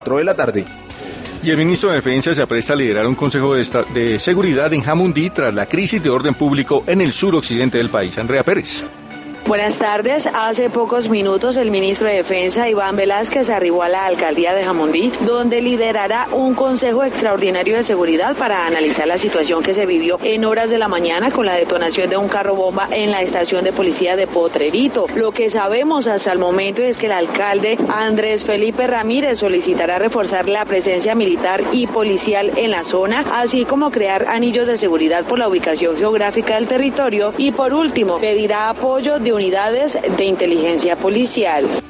4 de la tarde. Y el ministro de Defensa se apresta a liderar un consejo de seguridad en Jamundí tras la crisis de orden público en el suroccidente del país. Andrea Pérez. Buenas tardes. Hace pocos minutos el ministro de Defensa, Iván Velázquez, arribó a la alcaldía de Jamundí, donde liderará un consejo extraordinario de seguridad para analizar la situación que se vivió en horas de la mañana con la detonación de un carro bomba en la estación de policía de Potrerito. Lo que sabemos hasta el momento es que el alcalde Andrés Felipe Ramírez solicitará reforzar la presencia militar y policial en la zona, así como crear anillos de seguridad por la ubicación geográfica del territorio y por último pedirá apoyo de unidades de inteligencia policial.